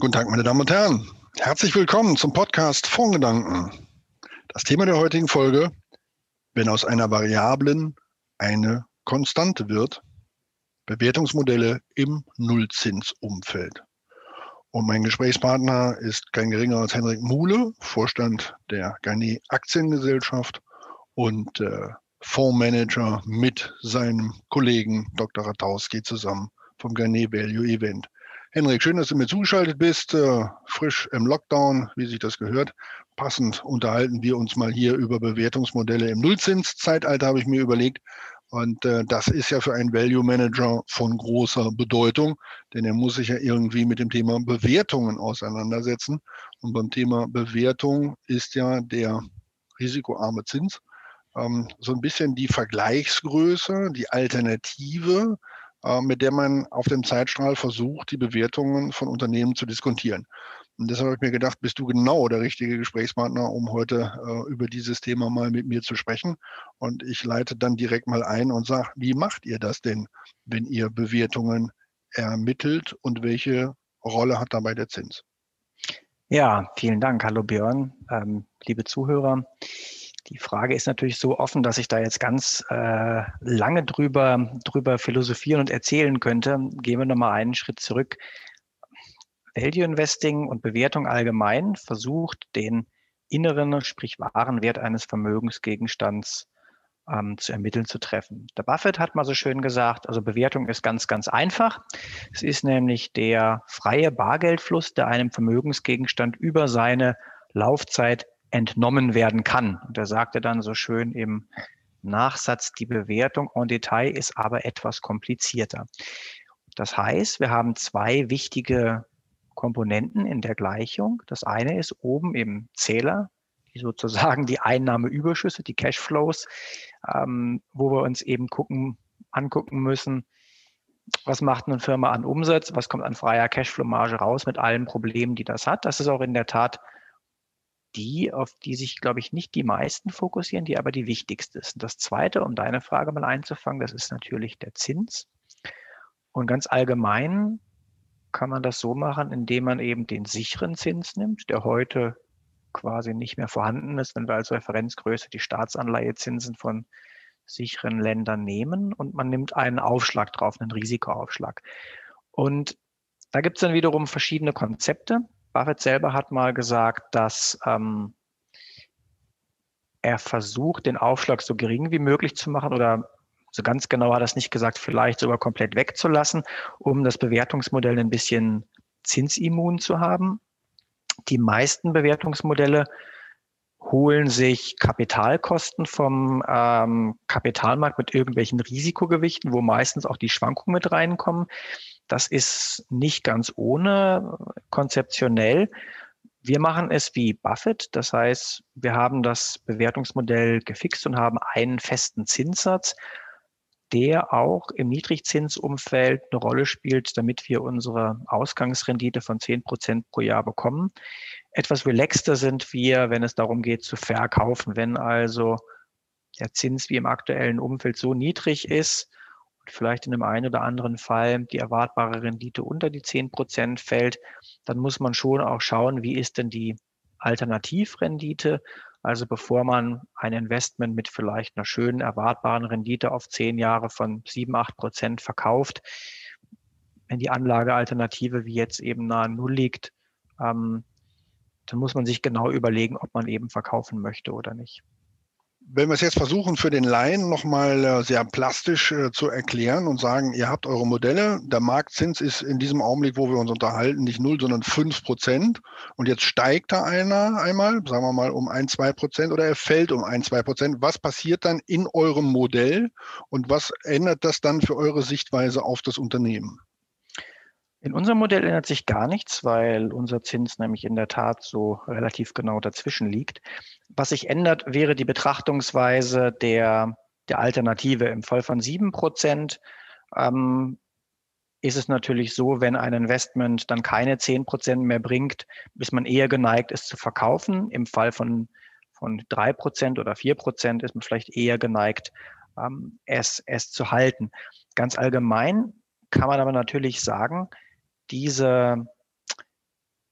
Guten Tag, meine Damen und Herren. Herzlich willkommen zum Podcast Fondsgedanken. Das Thema der heutigen Folge: Wenn aus einer Variablen eine Konstante wird, Bewertungsmodelle im Nullzinsumfeld. Und mein Gesprächspartner ist kein geringer als Henrik Muhle, Vorstand der Garnet Aktiengesellschaft und Fondsmanager mit seinem Kollegen Dr. Ratowski zusammen vom Garnet Value Event. Henrik, schön, dass du mir zugeschaltet bist, frisch im Lockdown, wie sich das gehört. Passend unterhalten wir uns mal hier über Bewertungsmodelle im Nullzinszeitalter, habe ich mir überlegt. Und das ist ja für einen Value Manager von großer Bedeutung, denn er muss sich ja irgendwie mit dem Thema Bewertungen auseinandersetzen. Und beim Thema Bewertung ist ja der risikoarme Zins so ein bisschen die Vergleichsgröße, die Alternative, mit der man auf dem Zeitstrahl versucht, die Bewertungen von Unternehmen zu diskontieren. Und deshalb habe ich mir gedacht, bist du genau der richtige Gesprächspartner, um heute über dieses Thema mal mit mir zu sprechen. Und ich leite dann direkt mal ein und sage, wie macht ihr das denn, wenn ihr Bewertungen ermittelt und welche Rolle hat dabei der Zins? Ja, vielen Dank. Hallo Björn, liebe Zuhörer. Die Frage ist natürlich so offen, dass ich da jetzt ganz lange drüber philosophieren und erzählen könnte. Gehen wir nochmal einen Schritt zurück. Value Investing und Bewertung allgemein versucht, den inneren, sprich wahren Wert eines Vermögensgegenstands zu ermitteln, zu treffen. Der Buffett hat mal so schön gesagt, also Bewertung ist ganz, ganz einfach. Es ist nämlich der freie Bargeldfluss, der einem Vermögensgegenstand über seine Laufzeit entnommen werden kann. Und er sagte dann so schön im Nachsatz, die Bewertung en Detail ist aber etwas komplizierter. Das heißt, wir haben zwei wichtige Komponenten in der Gleichung. Das eine ist oben im Zähler, die sozusagen die Einnahmeüberschüsse, die Cashflows, wo wir uns eben angucken müssen, was macht eine Firma an Umsatz, was kommt an freier Cashflow-Marge raus mit allen Problemen, die das hat. Das ist auch in der Tat die, auf die sich, glaube ich, nicht die meisten fokussieren, die aber die wichtigste ist. Und das Zweite, um deine Frage mal einzufangen, das ist natürlich der Zins. Und ganz allgemein kann man das so machen, indem man eben den sicheren Zins nimmt, der heute quasi nicht mehr vorhanden ist, wenn wir als Referenzgröße die Staatsanleihezinsen von sicheren Ländern nehmen und man nimmt einen Aufschlag drauf, einen Risikoaufschlag. Und da gibt es dann wiederum verschiedene Konzepte. Buffett selber hat mal gesagt, dass er versucht, den Aufschlag so gering wie möglich zu machen oder so ganz genau hat er es nicht gesagt, vielleicht sogar komplett wegzulassen, um das Bewertungsmodell ein bisschen zinsimmun zu haben. Die meisten Bewertungsmodelle holen sich Kapitalkosten vom Kapitalmarkt mit irgendwelchen Risikogewichten, wo meistens auch die Schwankungen mit reinkommen. Das ist nicht ganz ohne konzeptionell. Wir machen es wie Buffett. Das heißt, wir haben das Bewertungsmodell gefixt und haben einen festen Zinssatz, der auch im Niedrigzinsumfeld eine Rolle spielt, damit wir unsere Ausgangsrendite von 10% pro Jahr bekommen. Etwas relaxter sind wir, wenn es darum geht zu verkaufen. Wenn also der Zins wie im aktuellen Umfeld so niedrig ist und vielleicht in einem einen oder anderen Fall die erwartbare Rendite unter die 10% fällt, dann muss man schon auch schauen, wie ist denn die Alternativrendite. Also bevor man ein Investment mit vielleicht einer schönen erwartbaren Rendite auf 10 Jahre von 7-8% verkauft, wenn die Anlagealternative wie jetzt eben nahe Null liegt, dann muss man sich genau überlegen, ob man eben verkaufen möchte oder nicht. Wenn wir es jetzt versuchen, für den Laien nochmal sehr plastisch zu erklären und sagen, ihr habt eure Modelle, der Marktzins ist in diesem Augenblick, wo wir uns unterhalten, nicht 0, sondern 5%. Und jetzt steigt da einmal, sagen wir mal, um 1-2% oder er fällt um 1-2%. Was passiert dann in eurem Modell und was ändert das dann für eure Sichtweise auf das Unternehmen? In unserem Modell ändert sich gar nichts, weil unser Zins nämlich in der Tat so relativ genau dazwischen liegt. Was sich ändert, wäre die Betrachtungsweise der Alternative. Im Fall von 7% ist es natürlich so, wenn ein Investment dann keine 10% mehr bringt, ist man eher geneigt, es zu verkaufen. Im Fall von 3% oder 4% ist man vielleicht eher geneigt, es zu halten. Ganz allgemein kann man aber natürlich sagen, diese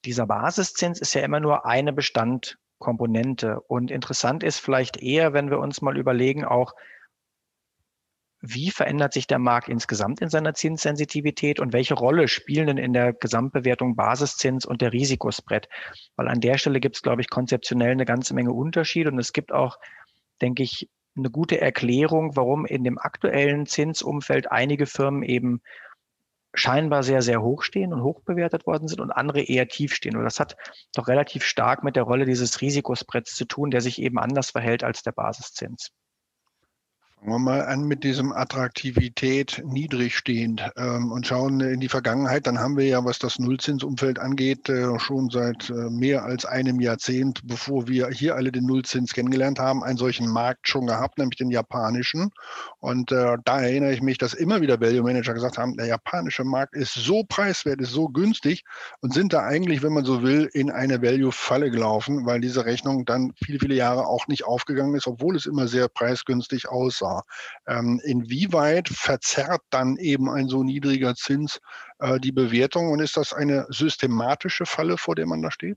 dieser Basiszins ist ja immer nur eine Bestandkomponente. Und interessant ist vielleicht eher, wenn wir uns mal überlegen, auch, wie verändert sich der Markt insgesamt in seiner Zinssensitivität und welche Rolle spielen denn in der Gesamtbewertung Basiszins und der Risikospread? Weil an der Stelle gibt es, glaube ich, konzeptionell eine ganze Menge Unterschiede und es gibt auch, denke ich, eine gute Erklärung, warum in dem aktuellen Zinsumfeld einige Firmen eben scheinbar sehr, sehr hoch stehen und hoch bewertet worden sind und andere eher tief stehen. Und das hat doch relativ stark mit der Rolle dieses Risikospreads zu tun, der sich eben anders verhält als der Basiszins. Fangen wir mal an mit diesem Attraktivität niedrig stehend und schauen in die Vergangenheit. Dann haben wir ja, was das Nullzinsumfeld angeht, schon seit mehr als einem Jahrzehnt, bevor wir hier alle den Nullzins kennengelernt haben, einen solchen Markt schon gehabt, nämlich den japanischen. Und da erinnere ich mich, dass immer wieder Value Manager gesagt haben, der japanische Markt ist so preiswert, ist so günstig und sind da eigentlich, wenn man so will, in eine Value-Falle gelaufen, weil diese Rechnung dann viele, viele Jahre auch nicht aufgegangen ist, obwohl es immer sehr preisgünstig aussah. Inwieweit verzerrt dann eben ein so niedriger Zins die Bewertung und ist das eine systematische Falle, vor der man da steht?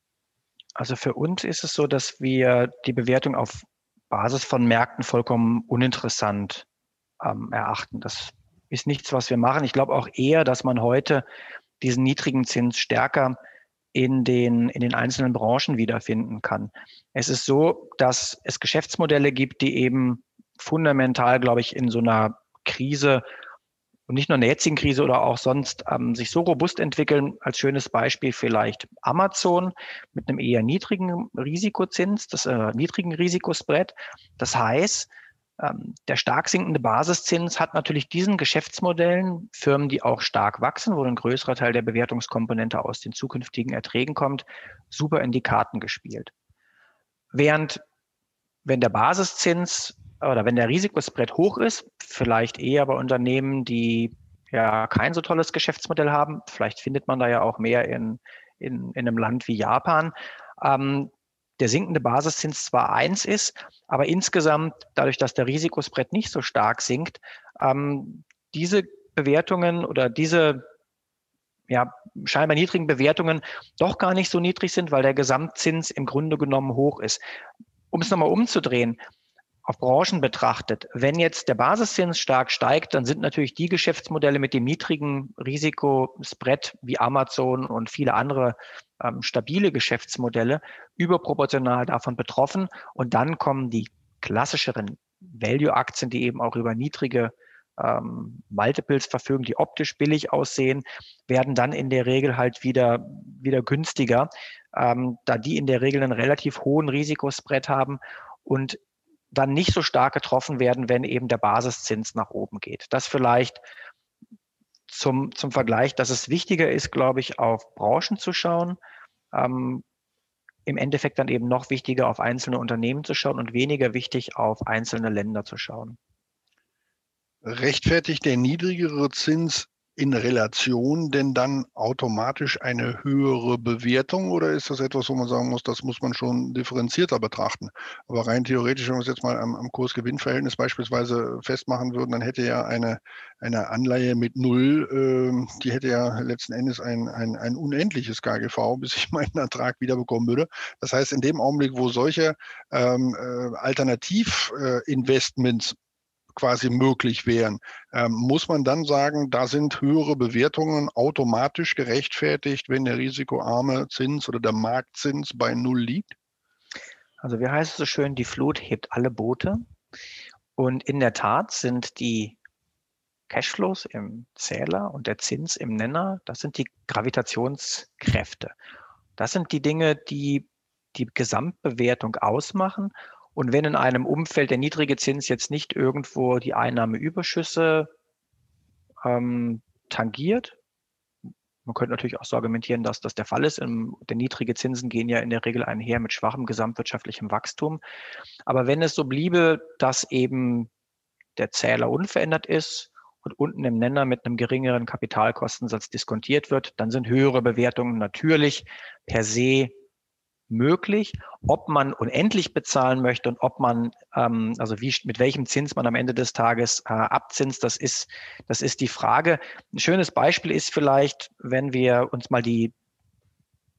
Also für uns ist es so, dass wir die Bewertung auf Basis von Märkten vollkommen uninteressant erachten. Das ist nichts, was wir machen. Ich glaube auch eher, dass man heute diesen niedrigen Zins stärker in den einzelnen Branchen wiederfinden kann. Es ist so, dass es Geschäftsmodelle gibt, die eben fundamental, glaube ich, in so einer Krise und nicht nur in der jetzigen Krise oder auch sonst sich so robust entwickeln. Als schönes Beispiel vielleicht Amazon mit einem eher niedrigen Risikozins, niedrigen Risikospread. Das heißt, der stark sinkende Basiszins hat natürlich diesen Geschäftsmodellen, Firmen, die auch stark wachsen, wo ein größerer Teil der Bewertungskomponente aus den zukünftigen Erträgen kommt, super in die Karten gespielt. Während, wenn der Basiszins oder wenn der Risikospread hoch ist, vielleicht eher bei Unternehmen, die ja kein so tolles Geschäftsmodell haben, vielleicht findet man da ja auch mehr in einem Land wie Japan, der sinkende Basiszins zwar eins ist, aber insgesamt, dadurch, dass der Risikospread nicht so stark sinkt, diese Bewertungen oder diese scheinbar niedrigen Bewertungen doch gar nicht so niedrig sind, weil der Gesamtzins im Grunde genommen hoch ist. Um es nochmal umzudrehen, auf Branchen betrachtet, wenn jetzt der Basiszins stark steigt, dann sind natürlich die Geschäftsmodelle mit dem niedrigen Risikospread wie Amazon und viele andere stabile Geschäftsmodelle überproportional davon betroffen. Und dann kommen die klassischeren Value-Aktien, die eben auch über niedrige Multiples verfügen, die optisch billig aussehen, werden dann in der Regel halt wieder günstiger, da die in der Regel einen relativ hohen Risikospread haben und dann nicht so stark getroffen werden, wenn eben der Basiszins nach oben geht. Das vielleicht zum Vergleich, dass es wichtiger ist, glaube ich, auf Branchen zu schauen, im Endeffekt dann eben noch wichtiger auf einzelne Unternehmen zu schauen und weniger wichtig auf einzelne Länder zu schauen. Rechtfertigt der niedrigere Zins in Relation denn dann automatisch eine höhere Bewertung oder ist das etwas, wo man sagen muss, das muss man schon differenzierter betrachten? Aber rein theoretisch, wenn wir es jetzt mal am Kurs-Gewinn-Verhältnis beispielsweise festmachen würden, dann hätte ja eine Anleihe mit Null, die hätte ja letzten Endes ein unendliches KGV, bis ich meinen Ertrag wiederbekommen würde. Das heißt, in dem Augenblick, wo solche Alternativinvestments quasi möglich wären. Muss man dann sagen, da sind höhere Bewertungen automatisch gerechtfertigt, wenn der risikoarme Zins oder der Marktzins bei Null liegt? Also wie heißt es so schön, die Flut hebt alle Boote. Und in der Tat sind die Cashflows im Zähler und der Zins im Nenner, das sind die Gravitationskräfte. Das sind die Dinge, die die Gesamtbewertung ausmachen. Und wenn in einem Umfeld der niedrige Zins jetzt nicht irgendwo die Einnahmeüberschüsse tangiert, man könnte natürlich auch so argumentieren, dass das der Fall ist. Der niedrige Zinsen gehen ja in der Regel einher mit schwachem gesamtwirtschaftlichem Wachstum. Aber wenn es so bliebe, dass eben der Zähler unverändert ist und unten im Nenner mit einem geringeren Kapitalkostensatz diskontiert wird, dann sind höhere Bewertungen natürlich per se möglich. Ob man unendlich bezahlen möchte und ob man, mit welchem Zins man am Ende des Tages abzinst, das ist die Frage. Ein schönes Beispiel ist vielleicht, wenn wir uns mal die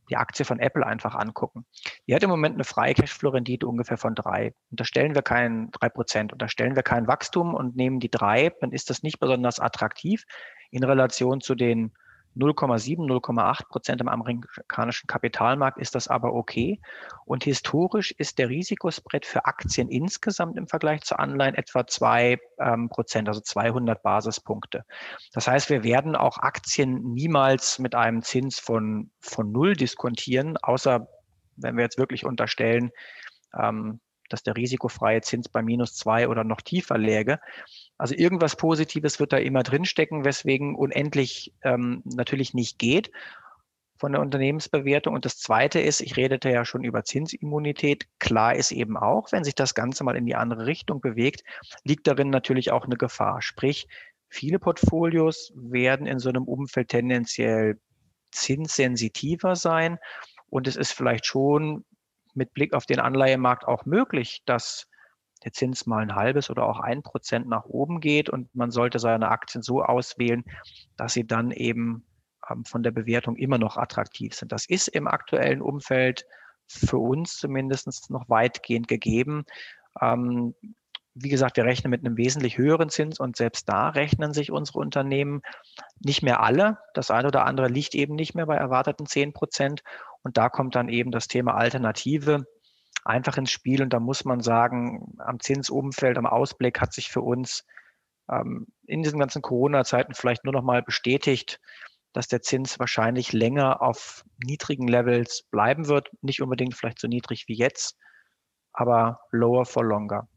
die Aktie von Apple einfach angucken. Die hat im Moment eine freie Cashflow-Rendite ungefähr von 3. Unterstellen wir kein 3%, unterstellen wir kein Wachstum und nehmen die 3, dann ist das nicht besonders attraktiv in Relation zu den 0,7, 0,8% im amerikanischen Kapitalmarkt ist das aber okay. Und historisch ist der Risikospread für Aktien insgesamt im Vergleich zu Anleihen etwa 2%, also 200 Basispunkte. Das heißt, wir werden auch Aktien niemals mit einem Zins von 0 diskontieren, außer wenn wir jetzt wirklich unterstellen, dass der risikofreie Zins bei -2 oder noch tiefer läge. Also irgendwas Positives wird da immer drinstecken, weswegen unendlich natürlich nicht geht von der Unternehmensbewertung. Und das Zweite ist, ich redete ja schon über Zinsimmunität. Klar ist eben auch, wenn sich das Ganze mal in die andere Richtung bewegt, liegt darin natürlich auch eine Gefahr. Sprich, viele Portfolios werden in so einem Umfeld tendenziell zinssensitiver sein. Und es ist vielleicht schon mit Blick auf den Anleihemarkt auch möglich, dass der Zins mal ein halbes oder auch 1% nach oben geht und man sollte seine Aktien so auswählen, dass sie dann eben von der Bewertung immer noch attraktiv sind. Das ist im aktuellen Umfeld für uns zumindest noch weitgehend gegeben. Wie gesagt, wir rechnen mit einem wesentlich höheren Zins und selbst da rechnen sich unsere Unternehmen nicht mehr alle. Das eine oder andere liegt eben nicht mehr bei erwarteten 10%. Und da kommt dann eben das Thema Alternative einfach ins Spiel. Und da muss man sagen, am Zinsumfeld, am Ausblick hat sich für uns in diesen ganzen Corona-Zeiten vielleicht nur noch mal bestätigt, dass der Zins wahrscheinlich länger auf niedrigen Levels bleiben wird. Nicht unbedingt vielleicht so niedrig wie jetzt, aber lower for longer.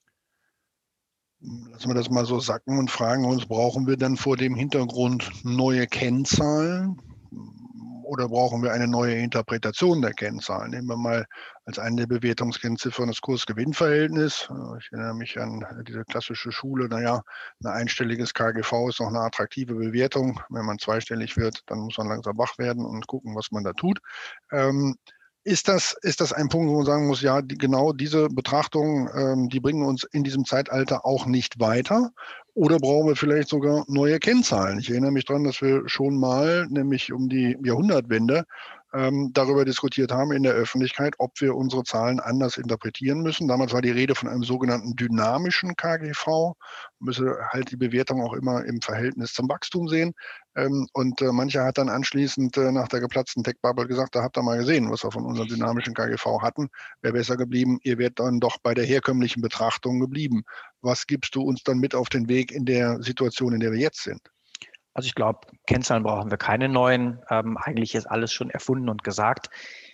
Lassen wir das mal so sacken und fragen uns, brauchen wir dann vor dem Hintergrund neue Kennzahlen oder brauchen wir eine neue Interpretation der Kennzahlen? Nehmen wir mal als eine der Bewertungskennziffern das Kurs-Gewinn-Verhältnis. Ich erinnere mich an diese klassische Schule, naja, ein einstelliges KGV ist noch eine attraktive Bewertung. Wenn man zweistellig wird, dann muss man langsam wach werden und gucken, was man da tut. Ist das ein Punkt, wo man sagen muss, ja, genau diese Betrachtungen, die bringen uns in diesem Zeitalter auch nicht weiter? Oder brauchen wir vielleicht sogar neue Kennzahlen? Ich erinnere mich daran, dass wir schon mal, nämlich um die Jahrhundertwende, darüber diskutiert haben in der Öffentlichkeit, ob wir unsere Zahlen anders interpretieren müssen. Damals war die Rede von einem sogenannten dynamischen KGV. Man müsse halt die Bewertung auch immer im Verhältnis zum Wachstum sehen. Und mancher hat dann anschließend nach der geplatzten Tech-Bubble gesagt, da habt ihr mal gesehen, was wir von unserem dynamischen KGV hatten. Wäre besser geblieben, ihr wärt dann doch bei der herkömmlichen Betrachtung geblieben. Was gibst du uns dann mit auf den Weg in der Situation, in der wir jetzt sind? Also ich glaube, Kennzahlen brauchen wir keine neuen. Eigentlich ist alles schon erfunden und gesagt.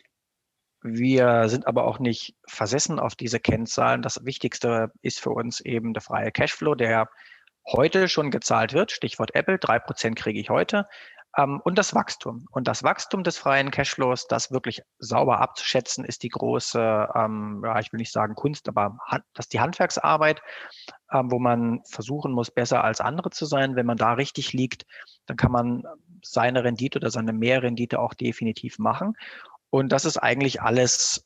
Wir sind aber auch nicht versessen auf diese Kennzahlen. Das Wichtigste ist für uns eben der freie Cashflow, der heute schon gezahlt wird. Stichwort Apple, 3% kriege ich heute. Und das Wachstum. Und das Wachstum des freien Cashflows, das wirklich sauber abzuschätzen, ist die große, ja, ich will nicht sagen Kunst, aber das ist die Handwerksarbeit, wo man versuchen muss, besser als andere zu sein. Wenn man da richtig liegt, dann kann man seine Rendite oder seine Mehrrendite auch definitiv machen. Und das ist eigentlich alles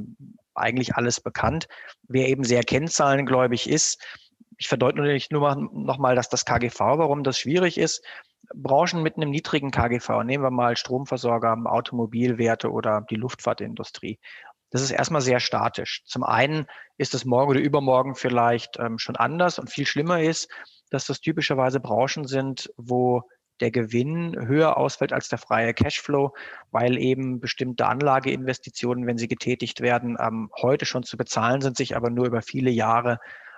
bekannt. Wer eben sehr kennzahlengläubig ist, ich verdeutliche nur noch mal, dass das KGV, warum das schwierig ist. Branchen mit einem niedrigen KGV, nehmen wir mal Stromversorger, Automobilwerte oder die Luftfahrtindustrie. Das ist erstmal sehr statisch. Zum einen ist es morgen oder übermorgen vielleicht schon anders und viel schlimmer ist, dass das typischerweise Branchen sind, wo der Gewinn höher ausfällt als der freie Cashflow, weil eben bestimmte Anlageinvestitionen, wenn sie getätigt werden, heute schon zu bezahlen sind, sich aber nur über viele Jahre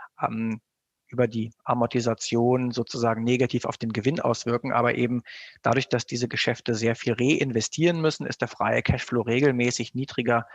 über die Amortisation sozusagen negativ auf den Gewinn auswirken. Aber eben dadurch, dass diese Geschäfte sehr viel reinvestieren müssen, ist der freie Cashflow regelmäßig niedriger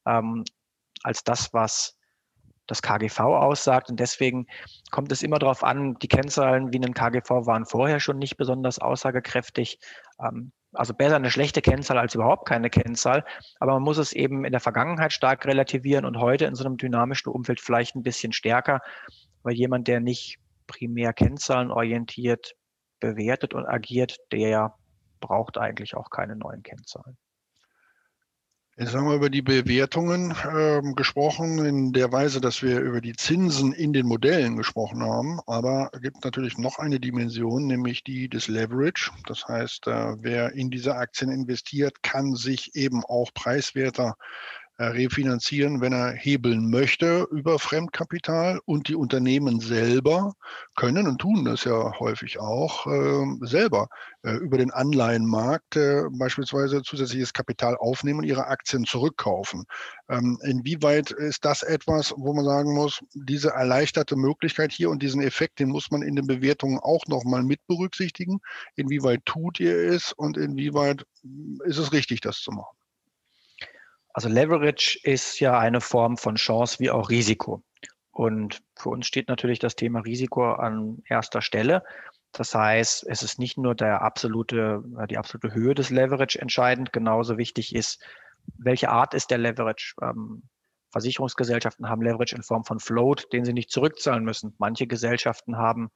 als das, was das KGV aussagt. Und deswegen kommt es immer darauf an, die Kennzahlen wie ein KGV waren vorher schon nicht besonders aussagekräftig. Also besser eine schlechte Kennzahl als überhaupt keine Kennzahl. Aber man muss es eben in der Vergangenheit stark relativieren und heute in so einem dynamischen Umfeld vielleicht ein bisschen stärker, weil jemand, der nicht primär kennzahlenorientiert bewertet und agiert, der braucht eigentlich auch keine neuen Kennzahlen. Jetzt haben wir über die Bewertungen gesprochen, in der Weise, dass wir über die Zinsen in den Modellen gesprochen haben. Aber es gibt natürlich noch eine Dimension, nämlich die des Leverage. Das heißt, wer in diese Aktien investiert, kann sich eben auch preiswerter refinanzieren, wenn er hebeln möchte über Fremdkapital, und die Unternehmen selber können und tun das ja häufig auch selber über den Anleihenmarkt beispielsweise zusätzliches Kapital aufnehmen und ihre Aktien zurückkaufen. Inwieweit ist das etwas, wo man sagen muss, diese erleichterte Möglichkeit hier und diesen Effekt, den muss man in den Bewertungen auch nochmal mit berücksichtigen? Inwieweit tut ihr es und inwieweit ist es richtig, das zu machen? Also Leverage ist ja eine Form von Chance wie auch Risiko. Und für uns steht natürlich das Thema Risiko an erster Stelle. Das heißt, es ist nicht nur die absolute Höhe des Leverage entscheidend, genauso wichtig ist, welche Art ist der Leverage. Versicherungsgesellschaften haben Leverage in Form von Float, den sie nicht zurückzahlen müssen. Manche Gesellschaften haben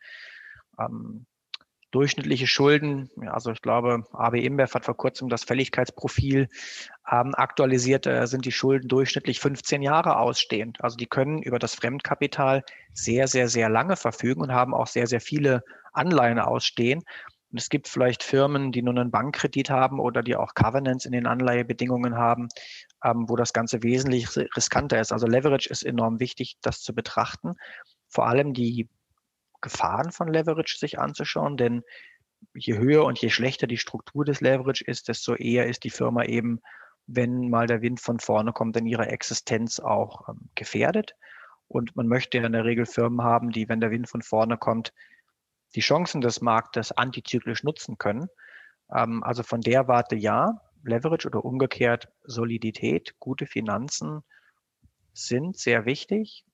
durchschnittliche Schulden, also ich glaube, AB InBev hat vor kurzem das Fälligkeitsprofil aktualisiert, sind die Schulden durchschnittlich 15 Jahre ausstehend. Also die können über das Fremdkapital sehr, sehr, sehr lange verfügen und haben auch sehr, sehr viele Anleihen ausstehen. Und es gibt vielleicht Firmen, die nur einen Bankkredit haben oder die auch Covenants in den Anleihebedingungen haben, wo das Ganze wesentlich riskanter ist. Also Leverage ist enorm wichtig, das zu betrachten. Vor allem die Gefahren von Leverage sich anzuschauen, denn je höher und je schlechter die Struktur des Leverage ist, desto eher ist die Firma eben, wenn mal der Wind von vorne kommt, in ihrer Existenz auch gefährdet. Und man möchte ja in der Regel Firmen haben, die, wenn der Wind von vorne kommt, die Chancen des Marktes antizyklisch nutzen können. Also von der Warte ja, Leverage oder umgekehrt Solidität, gute Finanzen sind sehr wichtig.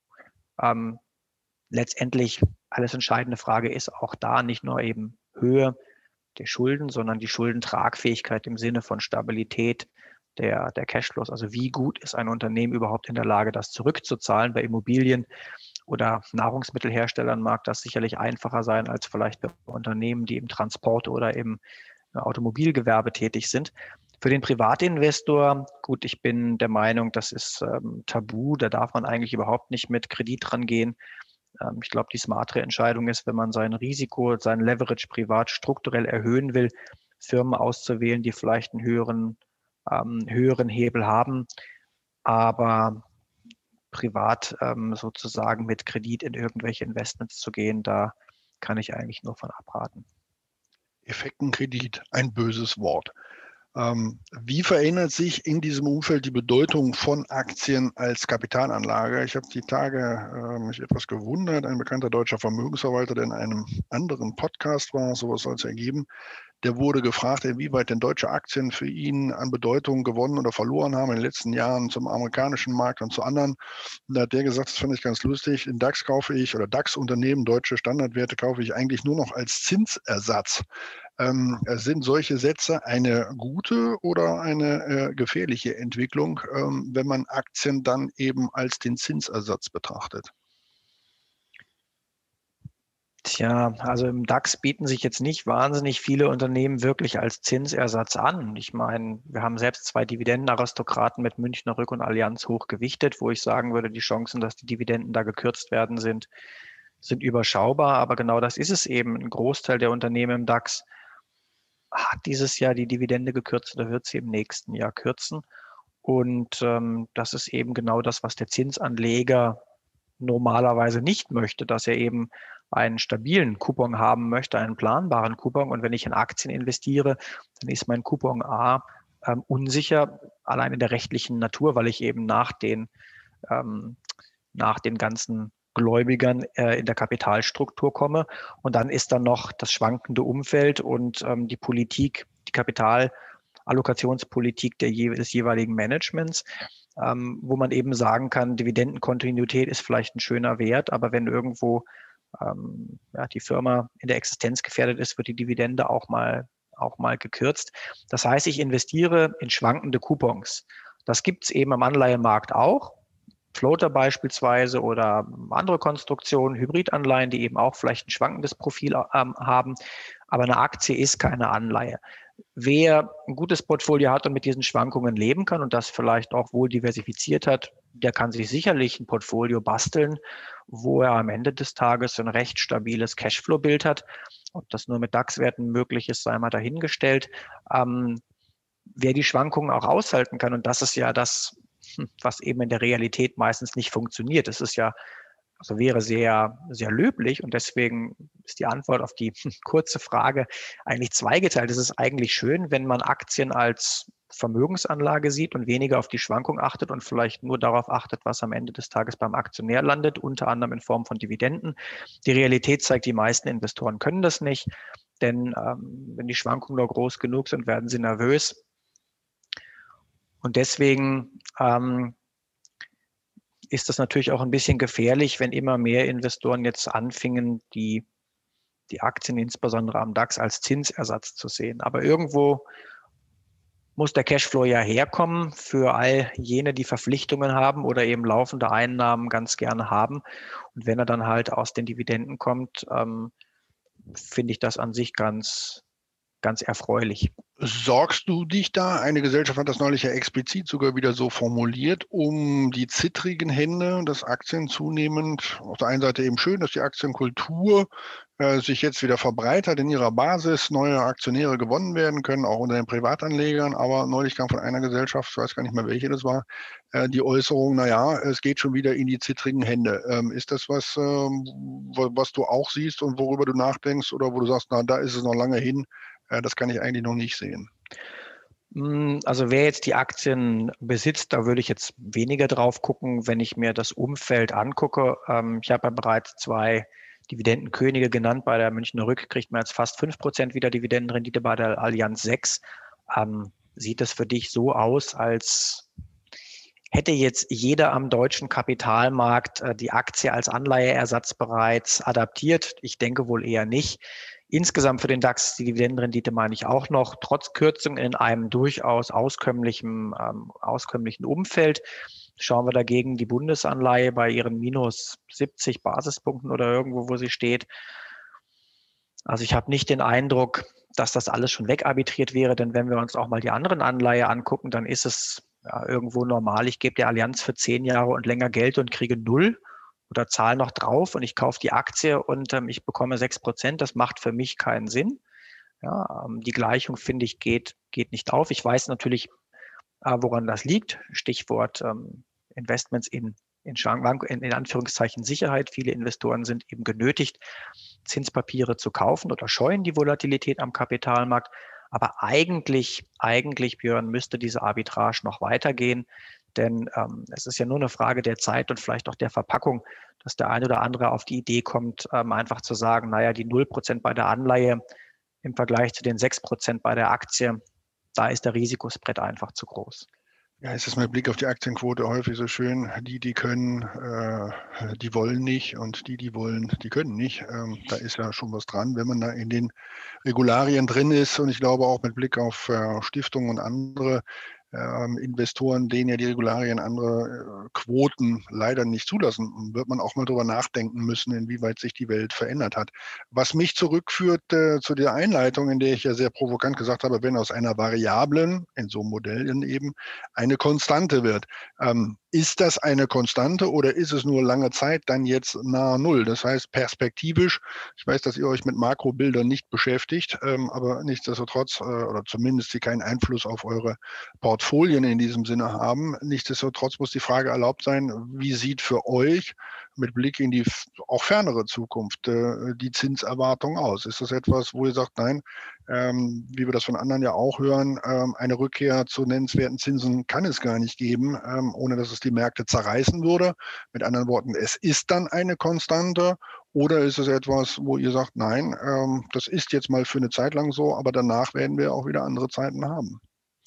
Letztendlich alles entscheidende Frage ist auch da nicht nur eben Höhe der Schulden, sondern die Schuldentragfähigkeit im Sinne von Stabilität der Cashflows. Also wie gut ist ein Unternehmen überhaupt in der Lage, das zurückzuzahlen? Bei Immobilien oder Nahrungsmittelherstellern mag das sicherlich einfacher sein als vielleicht bei Unternehmen, die im Transport oder im Automobilgewerbe tätig sind. Für den Privatinvestor, gut, ich bin der Meinung, das ist tabu, da darf man eigentlich überhaupt nicht mit Kredit rangehen. Ich glaube, die smartere Entscheidung ist, wenn man sein Risiko, sein Leverage privat strukturell erhöhen will, Firmen auszuwählen, die vielleicht einen höheren Hebel haben, aber privat sozusagen mit Kredit in irgendwelche Investments zu gehen, da kann ich eigentlich nur von abraten. Effektenkredit, ein böses Wort. Wie verändert sich in diesem Umfeld die Bedeutung von Aktien als Kapitalanlage? Ich habe die Tage mich etwas gewundert. Ein bekannter deutscher Vermögensverwalter, der in einem anderen Podcast war, sowas soll es ergeben, der wurde gefragt, inwieweit denn deutsche Aktien für ihn an Bedeutung gewonnen oder verloren haben in den letzten Jahren zum amerikanischen Markt und zu anderen. Und da hat der gesagt, das fand ich ganz lustig, in DAX kaufe ich oder DAX-Unternehmen, deutsche Standardwerte kaufe ich eigentlich nur noch als Zinsersatz. Sind solche Sätze eine gute oder eine gefährliche Entwicklung, wenn man Aktien dann eben als den Zinsersatz betrachtet? Tja, also im DAX bieten sich jetzt nicht wahnsinnig viele Unternehmen wirklich als Zinsersatz an. Ich meine, wir haben selbst 2 Dividendenaristokraten mit Münchner Rück und Allianz hoch gewichtet, wo ich sagen würde, die Chancen, dass die Dividenden da gekürzt werden, sind überschaubar. Aber genau das ist es eben. Ein Großteil der Unternehmen im DAX hat dieses Jahr die Dividende gekürzt oder wird sie im nächsten Jahr kürzen. Und das ist eben genau das, was der Zinsanleger normalerweise nicht möchte, dass er eben einen stabilen Coupon haben möchte, einen planbaren Coupon. Und wenn ich in Aktien investiere, dann ist mein Coupon A unsicher, allein in der rechtlichen Natur, weil ich eben nach den ganzen Gläubigern in der Kapitalstruktur komme. Und dann ist dann noch das schwankende Umfeld und die Politik, die Kapitalallokationspolitik des jeweiligen Managements, wo man eben sagen kann, Dividendenkontinuität ist vielleicht ein schöner Wert, aber wenn irgendwo die Firma in der Existenz gefährdet ist, wird die Dividende auch mal gekürzt. Das heißt, ich investiere in schwankende Coupons. Das gibt es eben am Anleihenmarkt auch. Floater beispielsweise oder andere Konstruktionen, Hybridanleihen, die eben auch vielleicht ein schwankendes Profil haben. Aber eine Aktie ist keine Anleihe. Wer ein gutes Portfolio hat und mit diesen Schwankungen leben kann und das vielleicht auch wohl diversifiziert hat, der kann sich sicherlich ein Portfolio basteln, wo er am Ende des Tages ein recht stabiles Cashflow-Bild hat. Ob das nur mit DAX-Werten möglich ist, sei mal dahingestellt. Wer die Schwankungen auch aushalten kann, und das ist ja das, was eben in der Realität meistens nicht funktioniert. Es ist ja, also wäre sehr, sehr löblich und deswegen ist die Antwort auf die kurze Frage eigentlich zweigeteilt. Es ist eigentlich schön, wenn man Aktien als Vermögensanlage sieht und weniger auf die Schwankung achtet und vielleicht nur darauf achtet, was am Ende des Tages beim Aktionär landet, unter anderem in Form von Dividenden. Die Realität zeigt, die meisten Investoren können das nicht, denn wenn die Schwankungen nur groß genug sind, werden sie nervös. Und deswegen ist das natürlich auch ein bisschen gefährlich, wenn immer mehr Investoren jetzt anfingen, die Aktien insbesondere am DAX als Zinsersatz zu sehen. Aber irgendwo muss der Cashflow ja herkommen für all jene, die Verpflichtungen haben oder eben laufende Einnahmen ganz gerne haben. Und wenn er dann halt aus den Dividenden kommt, finde ich das an sich ganz erfreulich. Sorgst du dich da? Eine Gesellschaft hat das neulich ja explizit sogar wieder so formuliert, um die zittrigen Hände, dass Aktien zunehmend, auf der einen Seite eben schön, dass die Aktienkultur sich jetzt wieder verbreitert in ihrer Basis, neue Aktionäre gewonnen werden können, auch unter den Privatanlegern. Aber neulich kam von einer Gesellschaft, ich weiß gar nicht mehr, welche das war, die Äußerung, naja, es geht schon wieder in die zittrigen Hände. Ist das was, was du auch siehst und worüber du nachdenkst oder wo du sagst, na, da ist es noch lange hin? Das kann ich eigentlich noch nicht sehen. Also wer jetzt die Aktien besitzt, da würde ich jetzt weniger drauf gucken, wenn ich mir das Umfeld angucke. Ich habe ja bereits 2 Dividendenkönige genannt. Bei der Münchner Rück kriegt man jetzt fast 5% wieder Dividendenrendite, bei der Allianz 6. Sieht es für dich so aus, als hätte jetzt jeder am deutschen Kapitalmarkt die Aktie als Anleiheersatz bereits adaptiert? Ich denke wohl eher nicht. Insgesamt für den DAX die Dividendenrendite meine ich auch noch, trotz Kürzung in einem durchaus auskömmlichen Umfeld. Schauen wir dagegen die Bundesanleihe bei ihren minus 70 Basispunkten oder irgendwo, wo sie steht. Also ich habe nicht den Eindruck, dass das alles schon wegarbitriert wäre, denn wenn wir uns auch mal die anderen Anleihe angucken, dann ist es ja irgendwo normal. Ich gebe der Allianz für 10 Jahre und länger Geld und kriege 0 oder zahle noch drauf und ich kaufe die Aktie und ich bekomme 6%. Das macht für mich keinen Sinn. Ja, die Gleichung, finde ich, geht nicht auf. Ich weiß natürlich, woran das liegt. Stichwort Investments in Anführungszeichen Sicherheit. Viele Investoren sind eben genötigt, Zinspapiere zu kaufen oder scheuen die Volatilität am Kapitalmarkt. Aber eigentlich, Björn, müsste diese Arbitrage noch weitergehen. Denn es ist ja nur eine Frage der Zeit und vielleicht auch der Verpackung, dass der eine oder andere auf die Idee kommt, einfach zu sagen, naja, die 0% bei der Anleihe im Vergleich zu den 6% bei der Aktie, da ist der Risikospread einfach zu groß. Ja, es ist mit Blick auf die Aktienquote häufig so schön, die können, die wollen nicht und die wollen, die können nicht. Da ist ja schon was dran, wenn man da in den Regularien drin ist und ich glaube auch mit Blick auf Stiftungen und andere Investoren, denen ja die Regularien andere Quoten leider nicht zulassen, wird man auch mal drüber nachdenken müssen, inwieweit sich die Welt verändert hat. Was mich zurückführt zu der Einleitung, in der ich ja sehr provokant gesagt habe, wenn aus einer Variablen, in so einem Modell eben, eine Konstante wird. Ist das eine Konstante oder ist es nur lange Zeit dann jetzt nahe Null? Das heißt perspektivisch, ich weiß, dass ihr euch mit Makrobildern nicht beschäftigt, aber nichtsdestotrotz, oder zumindest sie keinen Einfluss auf eure Portfolien in diesem Sinne haben. Nichtsdestotrotz muss die Frage erlaubt sein, wie sieht für euch mit Blick in die auch fernere Zukunft die Zinserwartung aus? Ist das etwas, wo ihr sagt, nein, wie wir das von anderen ja auch hören, eine Rückkehr zu nennenswerten Zinsen kann es gar nicht geben, ohne dass es die Märkte zerreißen würde? Mit anderen Worten, es ist dann eine Konstante oder ist es etwas, wo ihr sagt, nein, das ist jetzt mal für eine Zeit lang so, aber danach werden wir auch wieder andere Zeiten haben?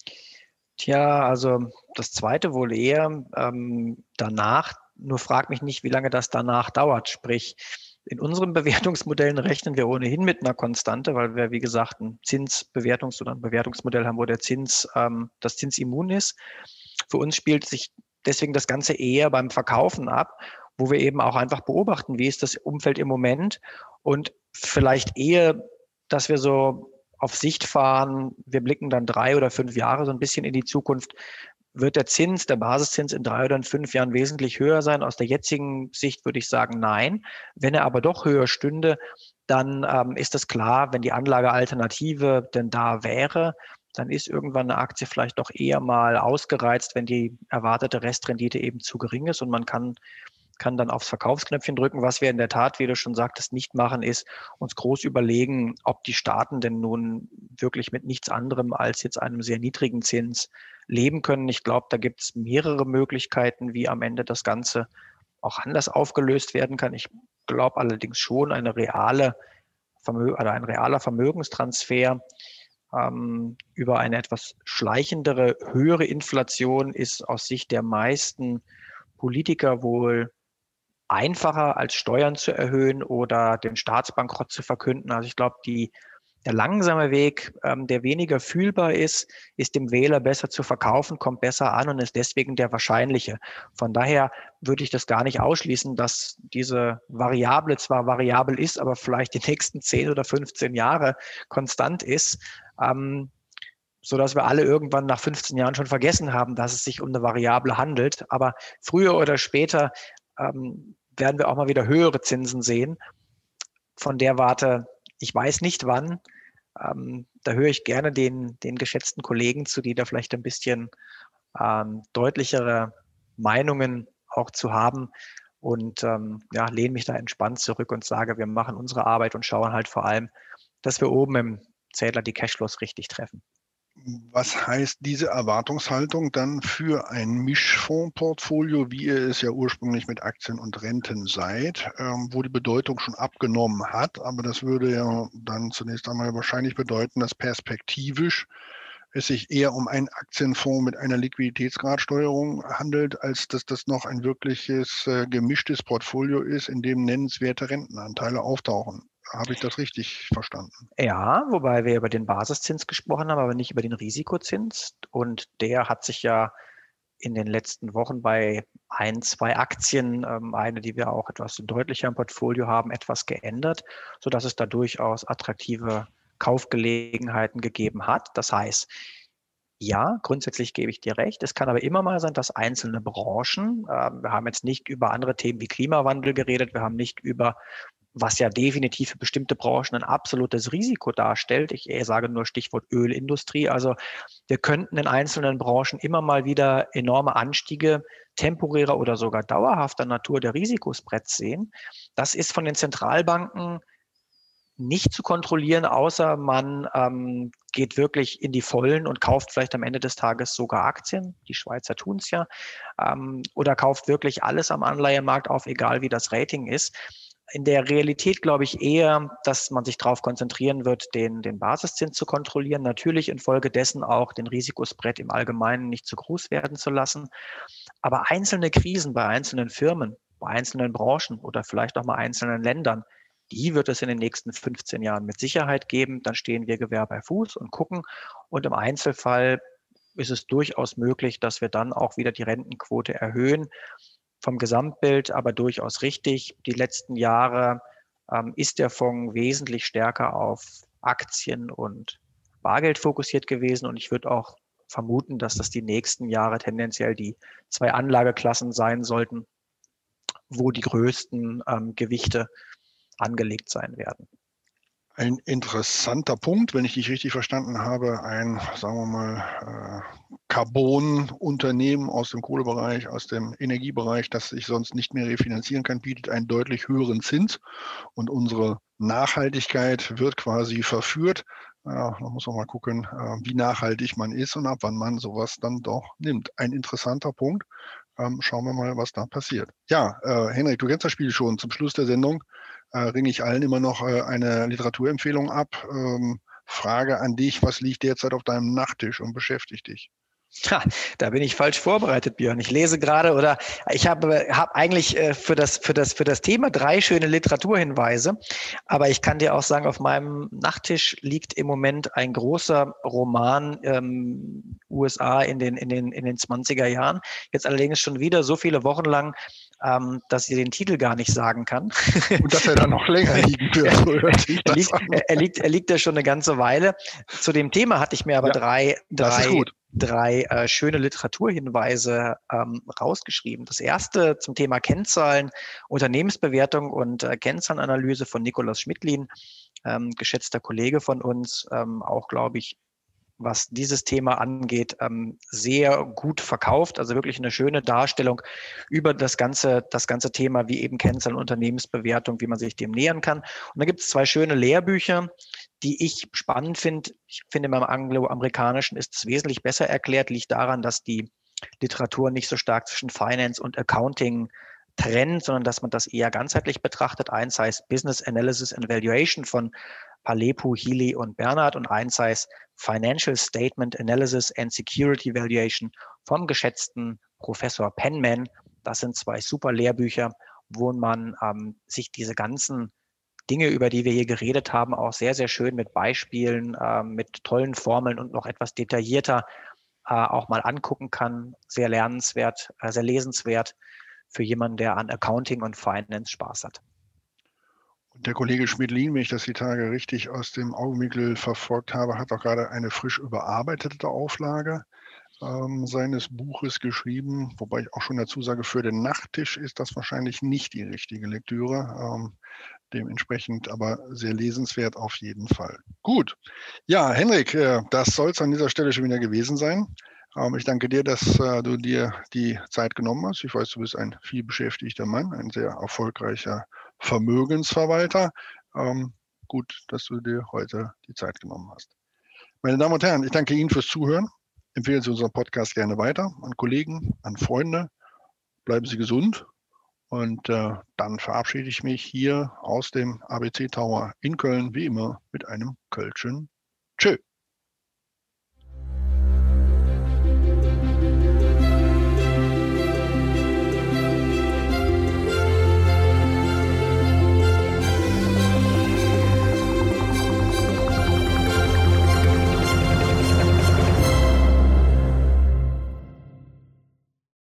Tja, also das Zweite wohl eher danach. Nur frag mich nicht, wie lange das danach dauert. Sprich, in unseren Bewertungsmodellen rechnen wir ohnehin mit einer Konstante, weil wir, wie gesagt, ein ein Bewertungsmodell haben, wo der das Zinsimmun ist. Für uns spielt sich deswegen das Ganze eher beim Verkaufen ab, wo wir eben auch einfach beobachten, wie ist das Umfeld im Moment und vielleicht eher dass wir so auf Sicht fahren, wir blicken dann 3 oder 5 Jahre so ein bisschen in die Zukunft, wird der Zins, der Basiszins in 3 oder in 5 Jahren wesentlich höher sein? Aus der jetzigen Sicht würde ich sagen, nein. Wenn er aber doch höher stünde, dann ist das klar, wenn die Anlagealternative denn da wäre, dann ist irgendwann eine Aktie vielleicht doch eher mal ausgereizt, wenn die erwartete Restrendite eben zu gering ist und man kann dann aufs Verkaufsknöpfchen drücken. Was wir in der Tat, wie du schon sagtest, nicht machen, ist uns groß überlegen, ob die Staaten denn nun wirklich mit nichts anderem als jetzt einem sehr niedrigen Zins leben können. Ich glaube, da gibt es mehrere Möglichkeiten, wie am Ende das Ganze auch anders aufgelöst werden kann. Ich glaube allerdings schon, ein realer Vermögenstransfer über eine etwas schleichendere, höhere Inflation ist aus Sicht der meisten Politiker wohl einfacher als Steuern zu erhöhen oder den Staatsbankrott zu verkünden. Also ich glaube, der langsame Weg, der weniger fühlbar ist dem Wähler besser zu verkaufen, kommt besser an und ist deswegen der wahrscheinliche. Von daher würde ich das gar nicht ausschließen, dass diese Variable zwar variabel ist, aber vielleicht die nächsten 10 oder 15 Jahre konstant ist, sodass wir alle irgendwann nach 15 Jahren schon vergessen haben, dass es sich um eine Variable handelt. Aber früher oder später werden wir auch mal wieder höhere Zinsen sehen. Von der Warte, ich weiß nicht wann. Da höre ich gerne den geschätzten Kollegen zu, die da vielleicht ein bisschen deutlichere Meinungen auch zu haben. Und lehne mich da entspannt zurück und sage, wir machen unsere Arbeit und schauen halt vor allem, dass wir oben im Zähler die Cashflows richtig treffen. Was heißt diese Erwartungshaltung dann für ein Mischfondsportfolio, wie ihr es ja ursprünglich mit Aktien und Renten seid, wo die Bedeutung schon abgenommen hat? Aber das würde ja dann zunächst einmal wahrscheinlich bedeuten, dass perspektivisch es sich eher um einen Aktienfonds mit einer Liquiditätsgradsteuerung handelt, als dass das noch ein wirkliches gemischtes Portfolio ist, in dem nennenswerte Rentenanteile auftauchen. Habe ich das richtig verstanden? Ja, wobei wir über den Basiszins gesprochen haben, aber nicht über den Risikozins. Und der hat sich ja in den letzten Wochen bei 1, 2 Aktien, eine, die wir auch etwas deutlicher im Portfolio haben, etwas geändert, sodass es da durchaus attraktive Kaufgelegenheiten gegeben hat. Das heißt, ja, grundsätzlich gebe ich dir recht. Es kann aber immer mal sein, dass einzelne Branchen, wir haben jetzt nicht über andere Themen wie Klimawandel geredet, wir haben nicht über was ja definitiv für bestimmte Branchen ein absolutes Risiko darstellt. Ich sage nur Stichwort Ölindustrie. Also wir könnten in einzelnen Branchen immer mal wieder enorme Anstiege temporärer oder sogar dauerhafter Natur der Risikospreads sehen. Das ist von den Zentralbanken nicht zu kontrollieren, außer man geht wirklich in die Vollen und kauft vielleicht am Ende des Tages sogar Aktien. Die Schweizer tun es ja. Oder kauft wirklich alles am Anleihemarkt auf, egal wie das Rating ist. In der Realität glaube ich eher, dass man sich darauf konzentrieren wird, den Basiszins zu kontrollieren. Natürlich infolgedessen auch den Risikospread im Allgemeinen nicht zu groß werden zu lassen. Aber einzelne Krisen bei einzelnen Firmen, bei einzelnen Branchen oder vielleicht auch mal einzelnen Ländern, die wird es in den nächsten 15 Jahren mit Sicherheit geben. Dann stehen wir Gewehr bei Fuß und gucken. Und im Einzelfall ist es durchaus möglich, dass wir dann auch wieder die Rentenquote erhöhen. Vom Gesamtbild aber durchaus richtig. Die letzten Jahre ist der Fonds wesentlich stärker auf Aktien und Bargeld fokussiert gewesen. Und ich würde auch vermuten, dass das die nächsten Jahre tendenziell die 2 Anlageklassen sein sollten, wo die größten Gewichte angelegt sein werden. Ein interessanter Punkt, wenn ich dich richtig verstanden habe, ein, sagen wir mal, Carbon-Unternehmen aus dem Kohlebereich, aus dem Energiebereich, das sich sonst nicht mehr refinanzieren kann, bietet einen deutlich höheren Zins und unsere Nachhaltigkeit wird quasi verführt. Ja, da muss man mal gucken, wie nachhaltig man ist und ab wann man sowas dann doch nimmt. Ein interessanter Punkt. Schauen wir mal, was da passiert. Ja, Henrik, du kennst das Spiel schon. Zum Schluss der Sendung ringe ich allen immer noch eine Literaturempfehlung ab. Frage an dich, was liegt derzeit auf deinem Nachttisch und beschäftigt dich? Ha, da bin ich falsch vorbereitet, Björn. Ich lese gerade oder ich habe eigentlich für das Thema 3 schöne Literaturhinweise, aber ich kann dir auch sagen, auf meinem Nachttisch liegt im Moment ein großer Roman USA in den 20er Jahren. Jetzt allerdings schon wieder so viele Wochen lang dass sie den Titel gar nicht sagen kann. Und dass er dann noch länger liegen wird. So hört sich das an. Er liegt ja schon eine ganze Weile. Zu dem Thema hatte ich mir aber drei schöne Literaturhinweise rausgeschrieben. Das erste zum Thema Kennzahlen, Unternehmensbewertung und Kennzahlenanalyse von Nikolaus Schmidlin, geschätzter Kollege von uns, auch, glaube ich, was dieses Thema angeht, sehr gut verkauft. Also wirklich eine schöne Darstellung über das ganze Thema, wie eben Kennzahlen, Unternehmensbewertung, wie man sich dem nähern kann. Und da gibt es 2 schöne Lehrbücher, die ich spannend finde. Ich finde, beim Angloamerikanischen ist es wesentlich besser erklärt, liegt daran, dass die Literatur nicht so stark zwischen Finance und Accounting trennt, sondern dass man das eher ganzheitlich betrachtet. Eins heißt Business Analysis and Valuation von Palepu, Healy und Bernhard und eins heißt Financial Statement Analysis and Security Valuation vom geschätzten Professor Penman. Das sind 2 super Lehrbücher, wo man sich diese ganzen Dinge, über die wir hier geredet haben, auch sehr, sehr schön mit Beispielen, mit tollen Formeln und noch etwas detaillierter auch mal angucken kann. Sehr lernenswert, sehr lesenswert für jemanden, der an Accounting und Finance Spaß hat. Und der Kollege Schmidlin, wenn ich das die Tage richtig aus dem Augenwinkel verfolgt habe, hat auch gerade eine frisch überarbeitete Auflage seines Buches geschrieben, wobei ich auch schon dazu sage, für den Nachttisch ist das wahrscheinlich nicht die richtige Lektüre. Dementsprechend aber sehr lesenswert auf jeden Fall. Gut. Ja, Henrik, das soll es an dieser Stelle schon wieder gewesen sein. Ich danke dir, dass du dir die Zeit genommen hast. Ich weiß, du bist ein vielbeschäftigter Mann, ein sehr erfolgreicher Vermögensverwalter. Gut, dass du dir heute die Zeit genommen hast. Meine Damen und Herren, ich danke Ihnen fürs Zuhören. Empfehlen Sie unseren Podcast gerne weiter an Kollegen, an Freunde. Bleiben Sie gesund. Und dann verabschiede ich mich hier aus dem ABC Tower in Köln, wie immer, mit einem Kölschen Tschö.